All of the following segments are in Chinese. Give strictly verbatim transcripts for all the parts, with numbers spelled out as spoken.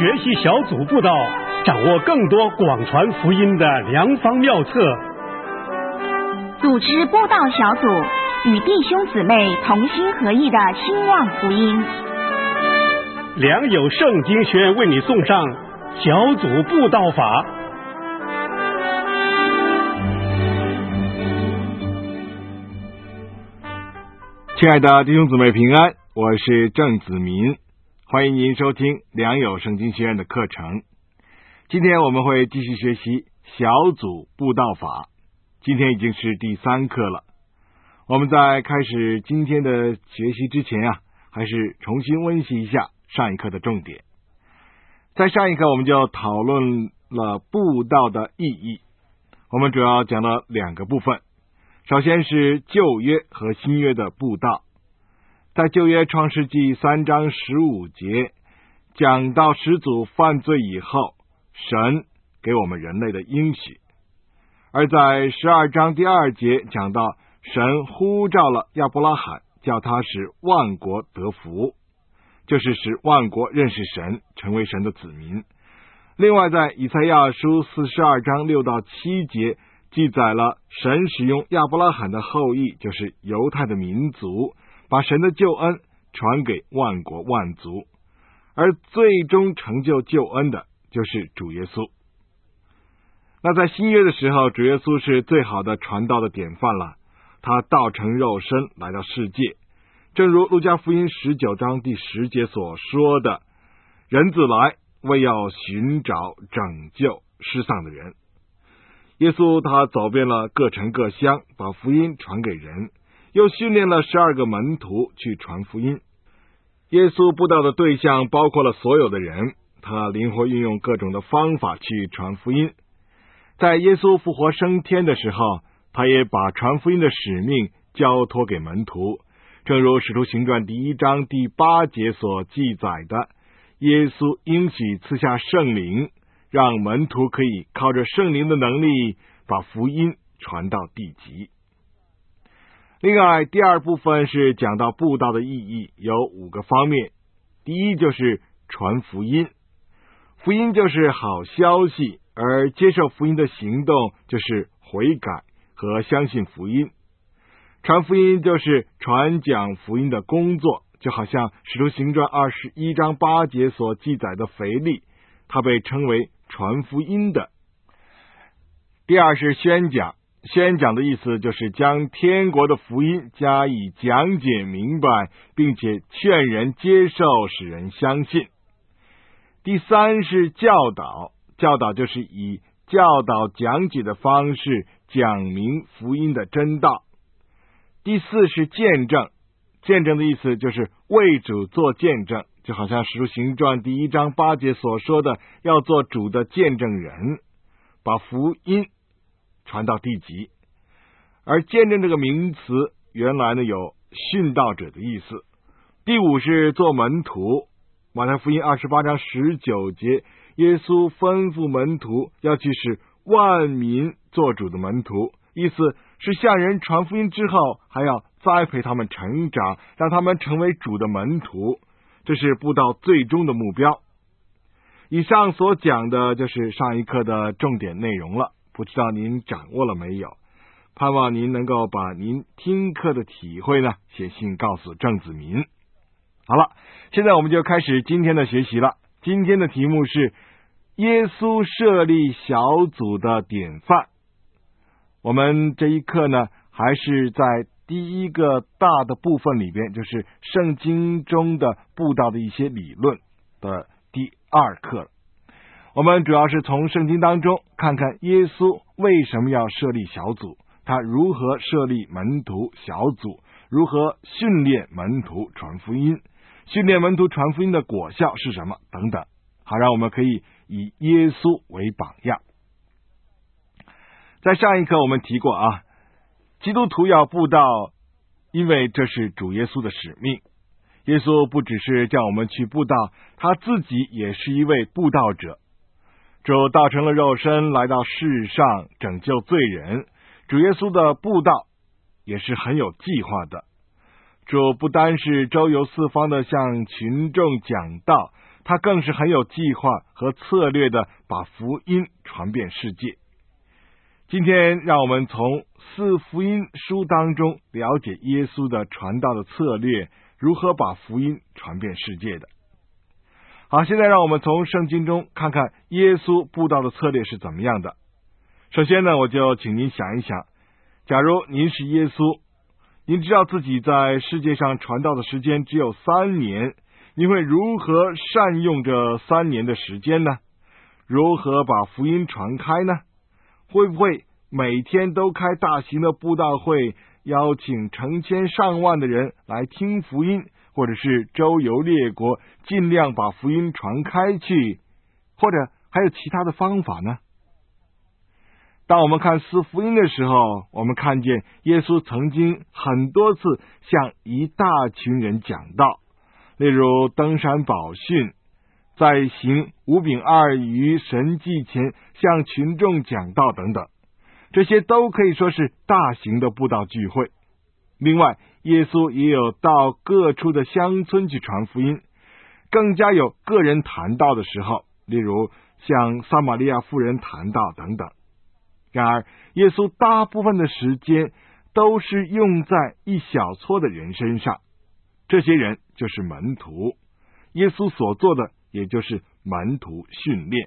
学习小组布道，掌握更多广传福音的良方妙策。 组织布道小组，与弟兄姊妹同心合意的兴旺福音。 良友圣经学院为你送上小组布道法。 亲爱的弟兄姊妹平安，我是郑子民，欢迎您收听良友圣经学院的课程。今天我们会继续学习小组布道法，今天已经是第三课了。我们在开始今天的学习之前啊，还是重新温习一下上一课的重点。在上一课我们就讨论了布道的意义，我们主要讲了两个部分。首先是旧约和新约的布道。在旧约创世纪三章十五节讲到始祖犯罪以后，神给我们人类的应许。而在十二章第二节讲到神呼召了亚伯拉罕，叫他使万国得福，就是使万国认识神，成为神的子民。另外在以赛亚书四十二章六到七节记载了神使用亚伯拉罕的后裔，就是犹太的民族，把神的救恩传给万国万族，而最终成就救恩的就是主耶稣。那在新约的时候，主耶稣是最好的传道的典范了，他道成肉身来到世界，正如路加福音十九章第十节所说的，人子来为要寻找拯救失丧的人。耶稣他走遍了各城各乡，把福音传给人，又训练了十二个门徒去传福音。耶稣布道的对象包括了所有的人，他灵活运用各种的方法去传福音。在耶稣复活升天的时候，他也把传福音的使命交托给门徒，正如使徒行传第一章第八节所记载的，耶稣应许赐下圣灵，让门徒可以靠着圣灵的能力把福音传到地极。另外第二部分是讲到布道的意义，有五个方面。第一就是传福音，福音就是好消息，而接受福音的行动就是悔改和相信福音。传福音就是传讲福音的工作，就好像使徒行传二十一章八节所记载的腓利，他被称为传福音的。第二是宣讲，宣讲的意思就是将天国的福音加以讲解明白，并且劝人接受，使人相信。第三是教导，教导就是以教导讲解的方式讲明福音的真道。第四是见证，见证的意思就是为主做见证，就好像使徒行传第一章八节所说的，要做主的见证人，把福音传到地极。而见证这个名词原来呢有殉道者的意思。第五是做门徒，马太福音二十八章十九节，耶稣吩咐门徒要去使万民做主的门徒，意思是向人传福音之后，还要栽培他们成长，让他们成为主的门徒，这是布道最终的目标。以上所讲的就是上一课的重点内容了，不知道您掌握了没有？盼望您能够把您听课的体会呢写信告诉郑子民。好了，现在我们就开始今天的学习了。今天的题目是耶稣设立小组的典范。我们这一课呢还是在第一个大的部分里边，就是圣经中的布道的一些理论的第二课了。我们主要是从圣经当中看看耶稣为什么要设立小组，他如何设立门徒小组，如何训练门徒传福音，训练门徒传福音的果效是什么等等，好让我们可以以耶稣为榜样。在上一课我们提过啊，基督徒要布道，因为这是主耶稣的使命。耶稣不只是叫我们去布道，他自己也是一位布道者。主道成了肉身来到世上拯救罪人，主耶稣的布道也是很有计划的。主不单是周游四方的向群众讲道， 他更是很有计划和策略的把福音传遍世界。今天让我们从四福音书当中了解耶稣的传道的策略，如何把福音传遍世界的。好，现在让我们从圣经中看看耶稣布道的策略是怎么样的。首先呢，我就请您想一想，假如您是耶稣，您知道自己在世界上传道的时间只有三年，您会如何善用这三年的时间呢？如何把福音传开呢？会不会每天都开大型的布道会，邀请成千上万的人来听福音，或者是周游列国，尽量把福音传开去，或者还有其他的方法呢？当我们看四福音的时候，我们看见耶稣曾经很多次向一大群人讲道，例如登山宝训，在行五饼二鱼神迹前向群众讲道等等，这些都可以说是大型的布道聚会。另外，耶稣也有到各处的乡村去传福音，更加有个人谈道的时候，例如向撒玛利亚妇人谈道等等。然而，耶稣大部分的时间都是用在一小撮的人身上，这些人就是门徒。耶稣所做的也就是门徒训练。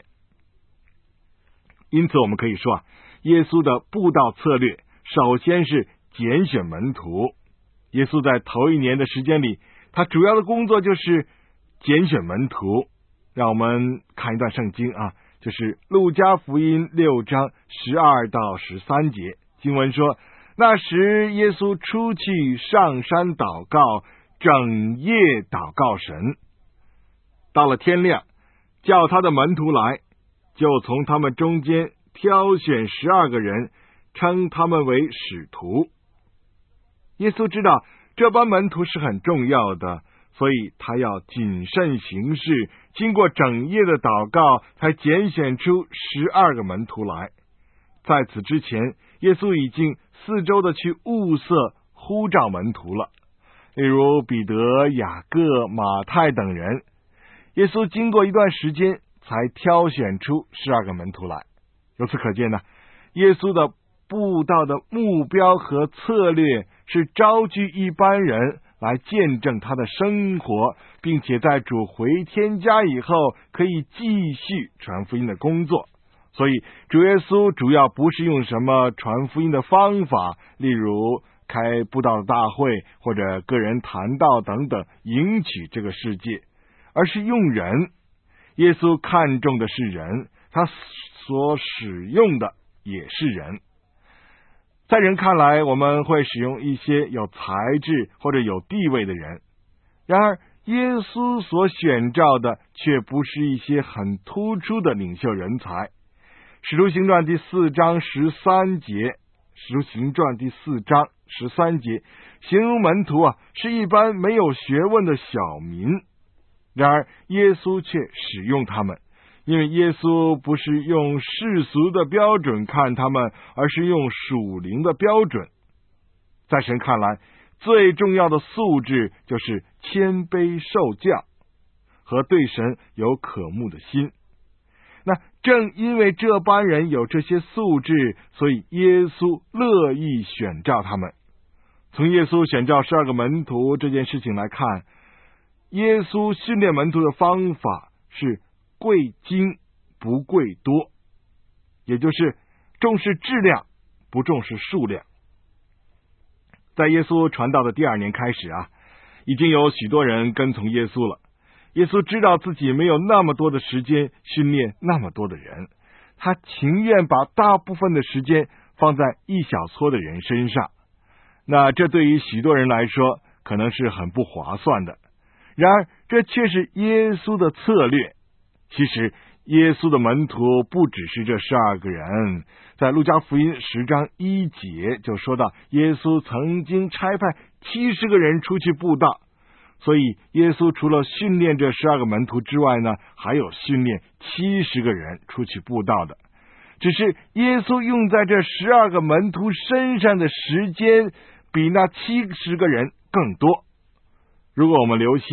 因此我们可以说啊，耶稣的布道策略首先是拣选门徒。耶稣在头一年的时间里，他主要的工作就是拣选门徒。让我们看一段圣经啊，就是路加福音六章十二到十三节，经文说，那时耶稣出去上山祷告，整夜祷告神。到了天亮，叫他的门徒来，就从他们中间挑选十二个人，称他们为使徒。耶稣知道这班门徒是很重要的，所以他要谨慎行事，经过整夜的祷告，才拣选出十二个门徒来。在此之前，耶稣已经四周的去物色呼召门徒了，例如彼得、雅各、马太等人。耶稣经过一段时间才挑选出十二个门徒来。由此可见呢，耶稣的布道的目标和策略是招聚一班人来见证他的生活，并且在主回天家以后可以继续传福音的工作。所以主耶稣主要不是用什么传福音的方法，例如开布道的大会或者个人谈道等等迎娶这个世界，而是用人。耶稣看重的是人，他所使用的也是人。在人看来，我们会使用一些有才智或者有地位的人，然而耶稣所选召的却不是一些很突出的领袖人才。使徒行传第四章十三节，使徒行传第四章十三节，形容门徒啊，是一般没有学问的小民。然而耶稣却使用他们，因为耶稣不是用世俗的标准看他们，而是用属灵的标准。在神看来，最重要的素质就是谦卑受教和对神有渴慕的心。那正因为这班人有这些素质，所以耶稣乐意选召他们。从耶稣选召十二个门徒这件事情来看，耶稣训练门徒的方法是贵精不贵多，也就是重视质量不重视数量。在耶稣传道的第二年开始啊，已经有许多人跟从耶稣了。耶稣知道自己没有那么多的时间训练那么多的人，他情愿把大部分的时间放在一小撮的人身上。那这对于许多人来说可能是很不划算的，然而这却是耶稣的策略。其实耶稣的门徒不只是这十二个人，在路加福音十章一节就说到，耶稣曾经差派七十个人出去布道。所以耶稣除了训练这十二个门徒之外呢，还有训练七十个人出去布道的。只是耶稣用在这十二个门徒身上的时间比那七十个人更多。如果我们留心，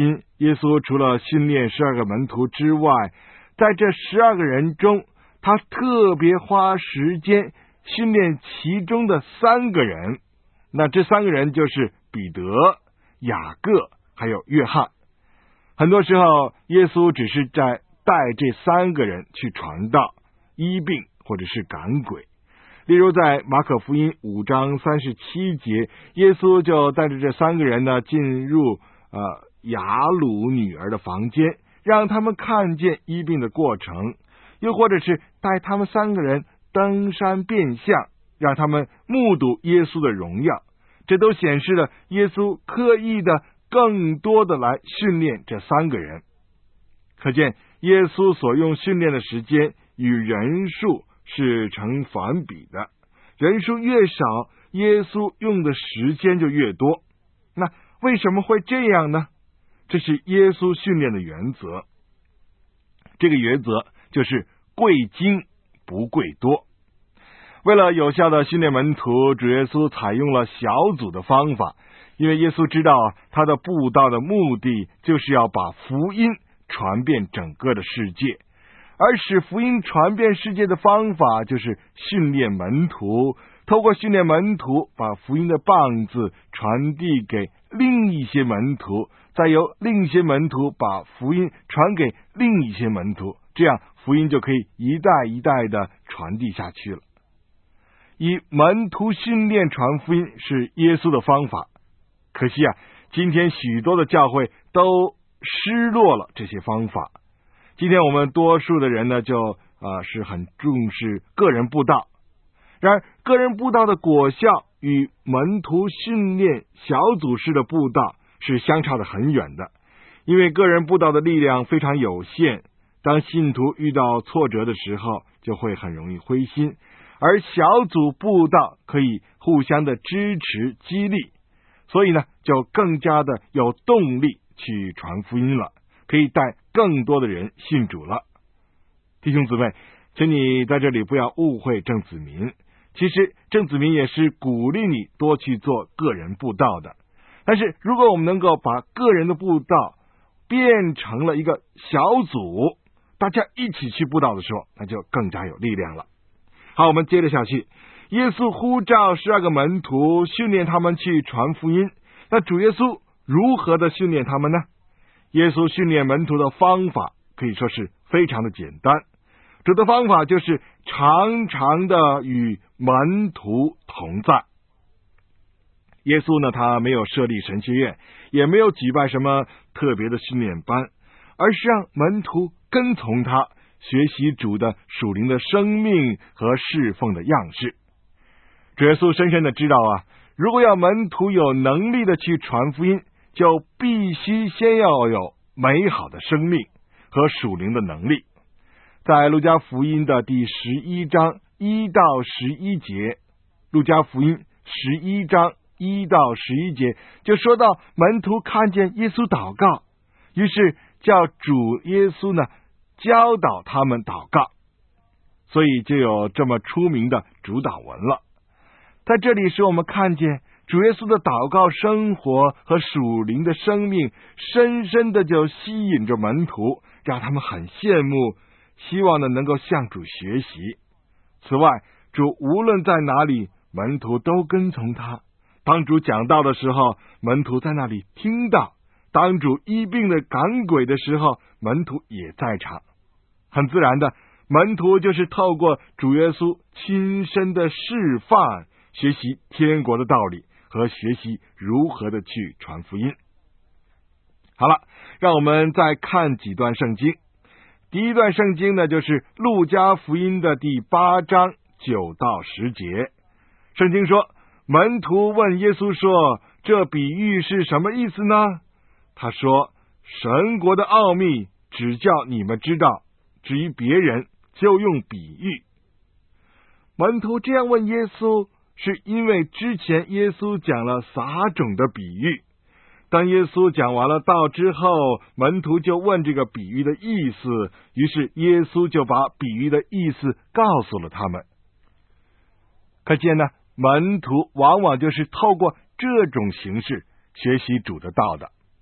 耶稣除了训练十二个门徒之外，在这十二个人中，他特别花时间训练其中的三个人。那这三个人就是彼得、雅各还有约翰。很多时候耶稣只是在带这三个人去传道、医病或者是赶鬼。例如在马可福音五章三十七节，耶稣就带着这三个人呢进入呃雅鲁女儿的房间，让他们看见医病的过程，又或者是带他们三个人登山变相，让他们目睹耶稣的荣耀。这都显示了耶稣刻意的更多的来训练这三个人。可见耶稣所用训练的时间与人数是成反比的，人数越少，耶稣用的时间就越多。那为什么会这样呢？这是耶稣训练的原则。这个原则就是贵精不贵多。为了有效的训练门徒，主耶稣采用了小组的方法，因为耶稣知道他的布道的目的就是要把福音传遍整个的世界，而使福音传遍世界的方法就是训练门徒，透过训练门徒，把福音的棒子传递给另一些门徒，再由另一些门徒把福音传给另一些门徒，这样福音就可以一代一代的传递下去了。以门徒训练传福音是耶稣的方法，可惜啊，今天许多的教会都失落了这些方法。今天我们多数的人呢，就呃是很重视个人布道。然而，个人布道的果效与门徒训练小组式的布道是相差得很远的，因为个人布道的力量非常有限，当信徒遇到挫折的时候，就会很容易灰心。而小组布道可以互相的支持激励，所以呢，就更加的有动力去传福音了，可以带更多的人信主了。弟兄姊妹，请你在这里不要误会郑子民，其实郑子民也是鼓励你多去做个人布道的。但是如果我们能够把个人的布道变成了一个小组，大家一起去布道的时候，那就更加有力量了。好，我们接着下去。耶稣呼召十二个门徒，训练他们去传福音。那主耶稣如何的训练他们呢？耶稣训练门徒的方法可以说是非常的简单。主的方法就是常常的与门徒同在。耶稣呢，他没有设立神学院，也没有举办什么特别的训练班，而是让门徒跟从他，学习主的属灵的生命和侍奉的样式。主耶稣深深的知道啊，如果要门徒有能力的去传福音，就必须先要有美好的生命和属灵的能力。在路加福音的第十一章一到十一节，路加福音十一章一到十一节就说到门徒看见耶稣祷告，于是叫主耶稣呢教导他们祷告，所以就有这么出名的主祷文了。在这里使我们看见主耶稣的祷告生活和属灵的生命深深的就吸引着门徒，让他们很羡慕，希望呢能够向主学习。此外，主无论在哪里，门徒都跟从他。当主讲道的时候，门徒在那里听到；当主医病的赶鬼的时候，门徒也在场。很自然的，门徒就是透过主耶稣亲身的示范，学习天国的道理和学习如何的去传福音。好了，让我们再看几段圣经。第一段圣经呢，就是路加福音的第八章九到十节。圣经说，门徒问耶稣说，这比喻是什么意思呢？他说，神国的奥秘只叫你们知道，至于别人就用比喻。门徒这样问耶稣，是因为之前耶稣讲了撒种的比喻。当耶稣讲完了道之后，门徒就问这个比喻的意思，于是耶稣就把比喻的意思告诉了他们。可见呢，门徒往往就是透过这种形式学习主的道的。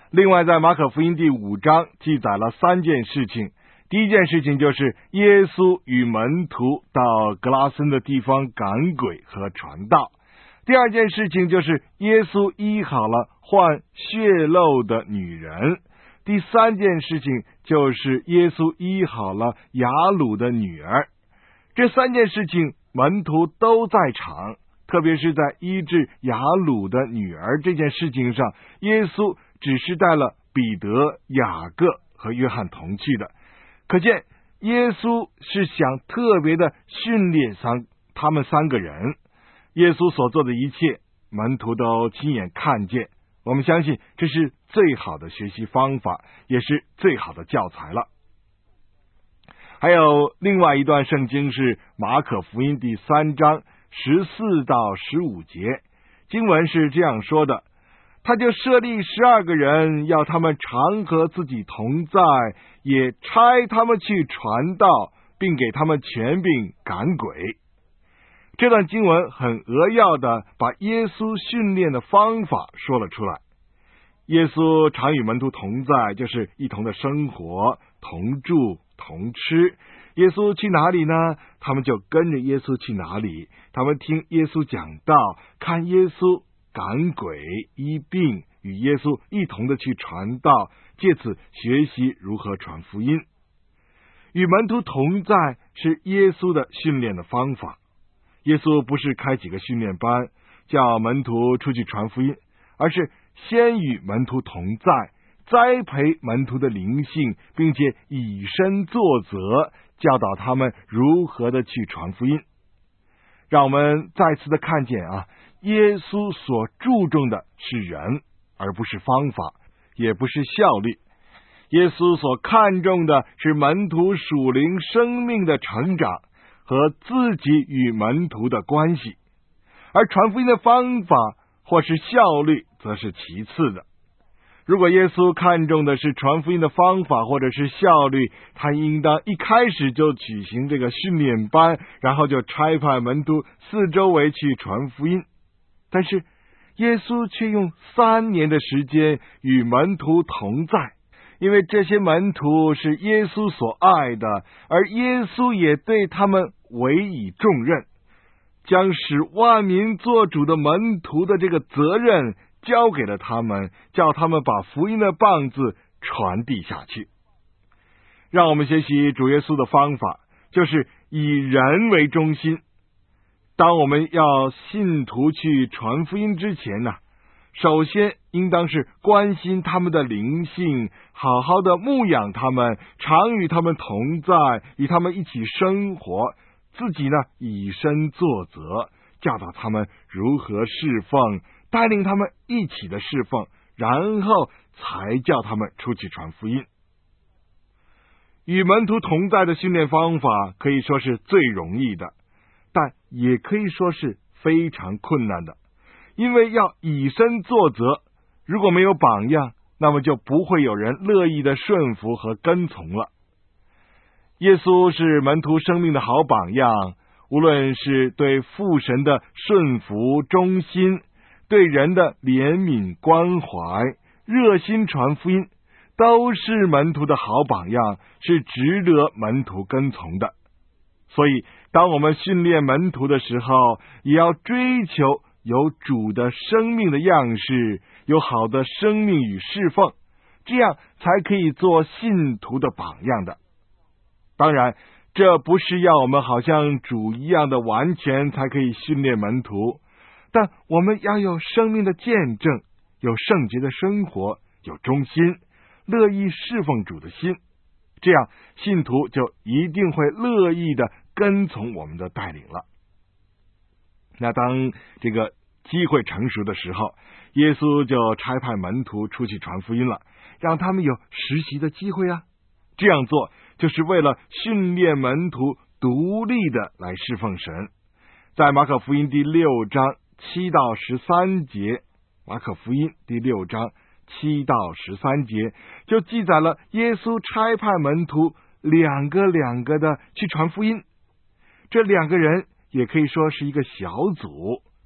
另外在马可福音第五章记载了三件事情。第一件事情就是耶稣与门徒到格拉森的地方赶鬼和传道。第二件事情就是耶稣医好了患血漏的女人。第三件事情就是耶稣医好了雅鲁的女儿。这三件事情门徒都在场，特别是在医治雅鲁的女儿这件事情上，耶稣只是带了彼得、雅各和约翰同去的。可见耶稣是想特别的训练三他们三个人。耶稣所做的一切门徒都亲眼看见，我们相信这是最好的学习方法，也是最好的教材了。还有另外一段圣经是马可福音第三章十四到十五节，经文是这样说的：他就设立十二个人，要他们常和自己同在，也差他们去传道，并给他们权柄赶鬼。这段经文很扼要的把耶稣训练的方法说了出来。耶稣常与门徒同在，就是一同的生活，同住同吃。耶稣去哪里呢？他们就跟着耶稣去哪里。他们听耶稣讲道，看耶稣赶鬼医病，与耶稣一同的去传道，借此学习如何传福音。与门徒同在是耶稣的训练的方法。耶稣不是开几个训练班叫门徒出去传福音，而是先与门徒同在，栽培门徒的灵性，并且以身作则，教导他们如何的去传福音。让我们再次的看见啊，耶稣所注重的是人，而不是方法，也不是效率。耶稣所看重的是门徒属灵生命的成长和自己与门徒的关系，而传福音的方法或是效率则是其次的。如果耶稣看重的是传福音的方法或者是效率，他应当一开始就举行这个训练班，然后就差派门徒四周围去传福音。但是耶稣却用三年的时间与门徒同在，因为这些门徒是耶稣所爱的，而耶稣也对他们委以重任，将使万民做主的门徒的这个责任交给了他们，叫他们把福音的棒子传递下去。让我们学习主耶稣的方法，就是以人为中心。当我们要信徒去传福音之前呢，首先应当是关心他们的灵性，好好的牧养他们，常与他们同在，与他们一起生活，自己呢以身作则，教导他们如何侍奉，带领他们一起的侍奉，然后才叫他们出去传福音。与门徒同在的训练方法可以说是最容易的，但也可以说是非常困难的，因为要以身作则，如果没有榜样，那么就不会有人乐意的顺服和跟从了。耶稣是门徒生命的好榜样，无论是对父神的顺服忠心，对人的怜悯关怀，热心传福音，都是门徒的好榜样，是值得门徒跟从的。所以当我们训练门徒的时候，也要追求有主的生命的样式，有好的生命与侍奉，这样才可以做信徒的榜样的。当然，这不是要我们好像主一样的完全才可以训练门徒，但我们要有生命的见证，有圣洁的生活，有忠心，乐意侍奉主的心，这样信徒就一定会乐意的跟从我们的带领了。那当这个机会成熟的时候，耶稣就差派门徒出去传福音了，让他们有实习的机会啊。这样做就是为了训练门徒独立的来侍奉神。在马可福音第六章七到十三节，马可福音第六章七到十三节就记载了耶稣差派门徒两个两个的去传福音。这两个人也可以说是一个小组，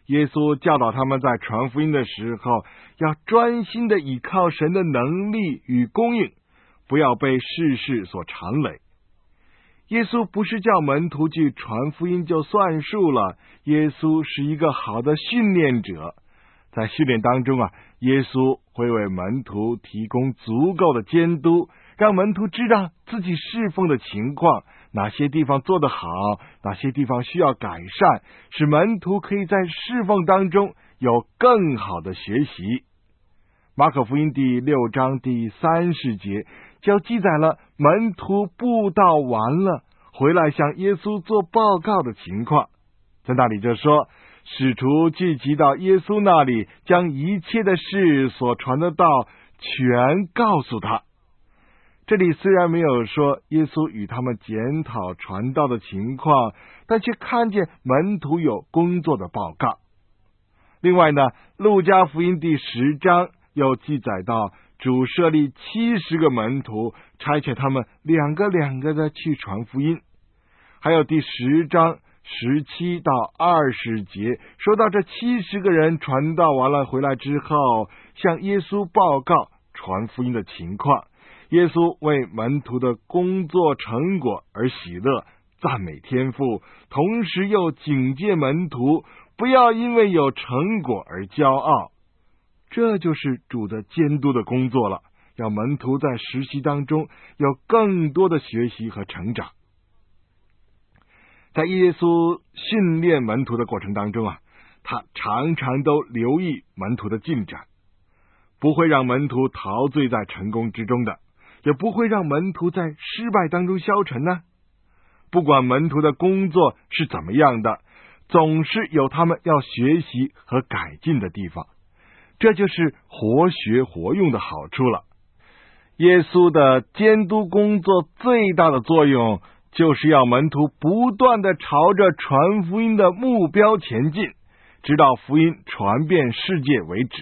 耶稣教导他们在传福音的时候，要专心的倚靠神的能力与供应，不要被世事所缠累。耶稣不是叫门徒去传福音就算数了，耶稣是一个好的训练者。在训练当中啊，耶稣会为门徒提供足够的监督，让门徒知道自己侍奉的情况，哪些地方做得好，哪些地方需要改善，使门徒可以在侍奉当中有更好的学习。马可福音第六章第三十节就记载了门徒布道完了回来向耶稣做报告的情况。在那里就说，使徒聚集到耶稣那里，将一切的事所传的道全告诉他。这里虽然没有说耶稣与他们检讨传道的情况，但却看见门徒有工作的报告。另外呢，路加福音第十章又记载到，主设立七十个门徒，差遣他们两个两个的去传福音。还有第十章十七到二十节说到这七十个人传道完了回来之后，向耶稣报告传福音的情况。耶稣为门徒的工作成果而喜乐，赞美天父，同时又警戒门徒不要因为有成果而骄傲。这就是主的监督的工作了，要门徒在实习当中有更多的学习和成长。在耶稣训练门徒的过程当中啊，他常常都留意门徒的进展，不会让门徒陶醉在成功之中的，也不会让门徒在失败当中消沉呢。不管门徒的工作是怎么样的，总是有他们要学习和改进的地方，这就是活学活用的好处了。耶稣的监督工作最大的作用，就是要门徒不断的朝着传福音的目标前进，直到福音传遍世界为止。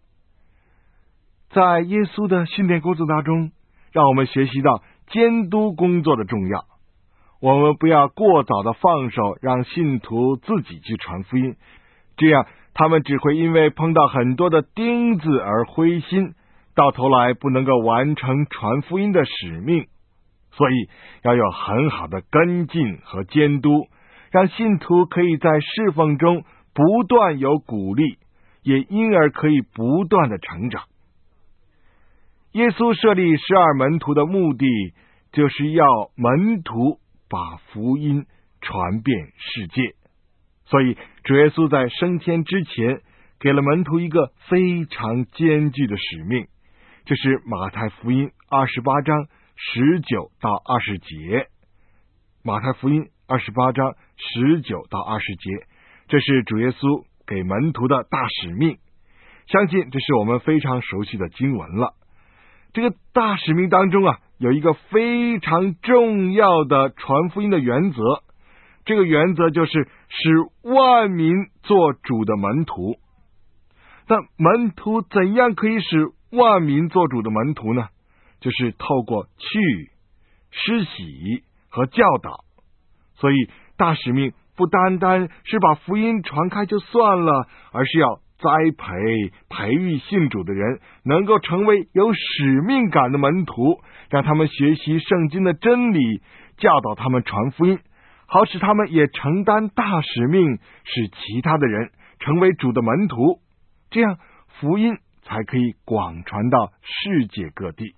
在耶稣的训练工作当中，让我们学习到监督工作的重要。我们不要过早的放手，让信徒自己去传福音，这样他们只会因为碰到很多的钉子而灰心，到头来不能够完成传福音的使命。所以要有很好的跟进和监督，让信徒可以在侍奉中不断有鼓励，也因而可以不断的成长。耶稣设立十二门徒的目的，就是要门徒把福音传遍世界。所以主耶稣在升天之前，给了门徒一个非常艰巨的使命，这是马太福音二十八章十九到二十节。马太福音二十八章十九到二十节，这是主耶稣给门徒的大使命。相信这是我们非常熟悉的经文了。这个大使命当中啊，有一个非常重要的传福音的原则，这个原则就是使万民做主的门徒。但门徒怎样可以使万民做主的门徒呢？就是透过去施洗和教导。所以大使命不单单是把福音传开就算了，而是要栽培培育信主的人，能够成为有使命感的门徒，让他们学习圣经的真理，教导他们传福音，好使他们也承担大使命，使其他的人成为主的门徒，这样福音才可以广传到世界各地。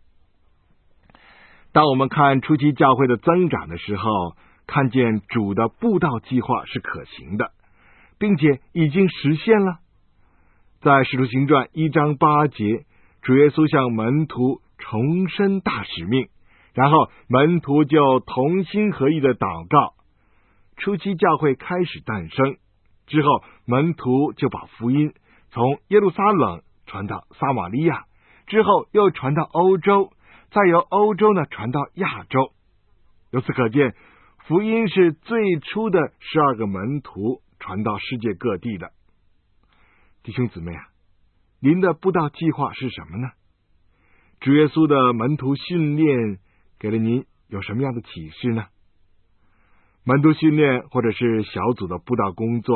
当我们看初期教会的增长的时候，看见主的布道计划是可行的，并且已经实现了。在使徒行传一章八节，主耶稣向门徒重申大使命，然后门徒就同心合意的祷告。初期教会开始诞生之后，门徒就把福音从耶路撒冷传到撒玛利亚，之后又传到欧洲，再由欧洲呢传到亚洲。由此可见，福音是最初的十二个门徒传到世界各地的。弟兄姊妹啊，您的布道计划是什么呢？主耶稣的门徒训练给了您有什么样的启示呢？门徒训练或者是小组的布道工作，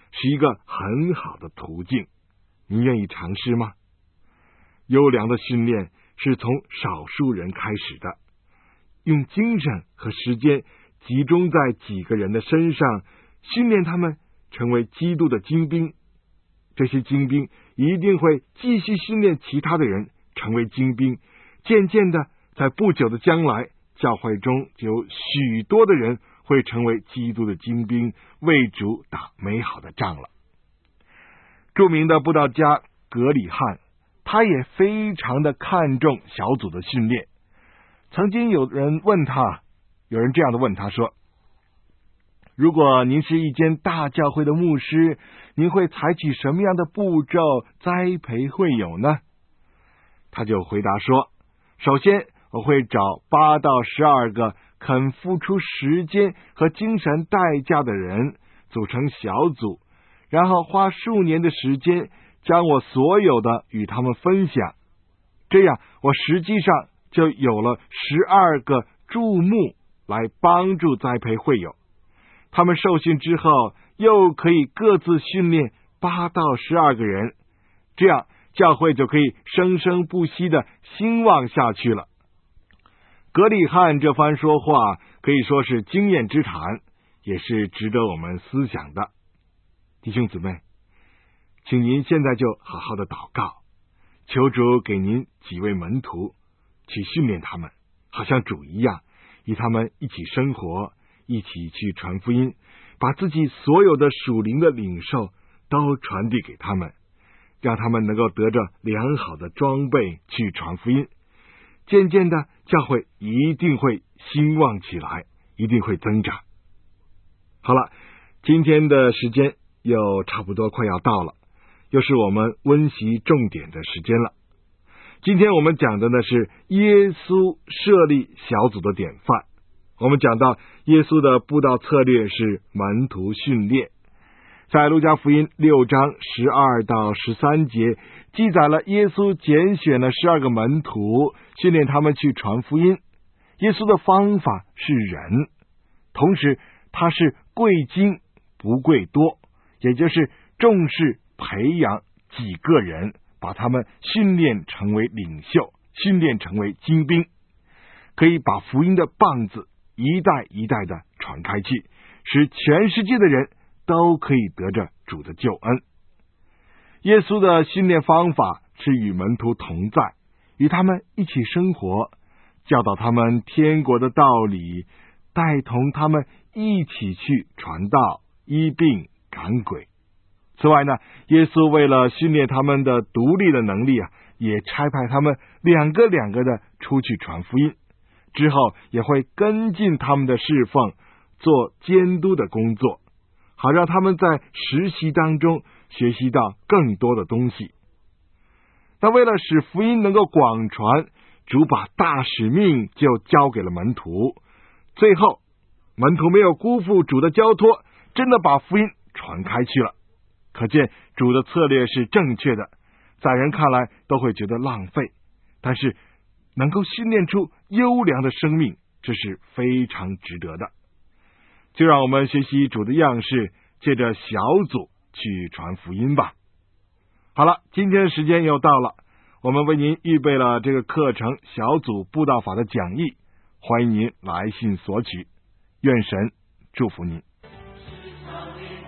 是一个很好的途径。你愿意尝试吗？优良的训练是从少数人开始的，用精神和时间集中在几个人的身上，训练他们成为基督的精兵。这些精兵一定会继续训练其他的人成为精兵，渐渐的，在不久的将来，教会中就有许多的人会成为基督的精兵，为主打美好的仗了。著名的布道家格里汉，他也非常的看重小组的训练。曾经有人问他，有人这样的问他说，如果您是一间大教会的牧师，您会采取什么样的步骤栽培会友呢？他就回答说，首先我会找八到十二个肯付出时间和精神代价的人组成小组，然后花数年的时间将我所有的与他们分享，这样我实际上就有了十二个注目来帮助栽培会友。他们受训之后又可以各自训练八到十二个人，这样教会就可以生生不息的兴旺下去了。格里汉这番说话可以说是经验之谈，也是值得我们思想的。弟兄姊妹，请您现在就好好的祷告，求主给您几位门徒，去训练他们，好像主一样，与他们一起生活，一起去传福音，把自己所有的属灵的领受都传递给他们，让他们能够得着良好的装备去传福音。渐渐的，教会一定会兴旺起来，一定会增长。好了，今天的时间又差不多快要到了，又是我们温习重点的时间了。今天我们讲的呢是耶稣设立小组的典范。我们讲到耶稣的布道策略是门徒训练，在路加福音六章十二到十三节记载了耶稣拣选了十二个门徒，训练他们去传福音。耶稣的方法是仁，同时他是贵精不贵多，也就是重视培养几个人，把他们训练成为领袖，训练成为精兵，可以把福音的棒子一代一代的传开去，使全世界的人都可以得着主的救恩。耶稣的训练方法是与门徒同在，与他们一起生活，教导他们天国的道理，带同他们一起去传道、医病、赶鬼。此外呢，耶稣为了训练他们的独立的能力啊，也差派他们两个两个的出去传福音，之后也会跟进他们的侍奉，做监督的工作，好让他们在实习当中学习到更多的东西。那为了使福音能够广传，主把大使命就交给了门徒，最后门徒没有辜负主的交托，真的把福音传开去了。可见主的策略是正确的，在人看来都会觉得浪费，但是能够训练出优良的生命，这是非常值得的。就让我们学习主的样式，借着小组去传福音吧。好了，今天的时间又到了，我们为您预备了这个课程小组布道法的讲义，欢迎您来信索取。愿神祝福您。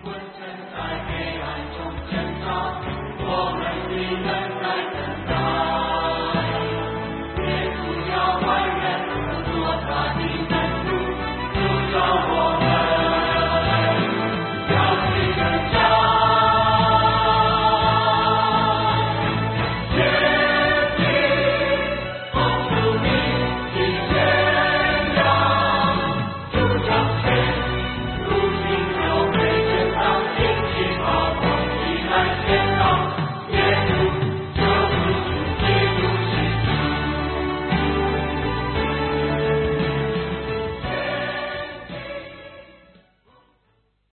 我们的人在等待。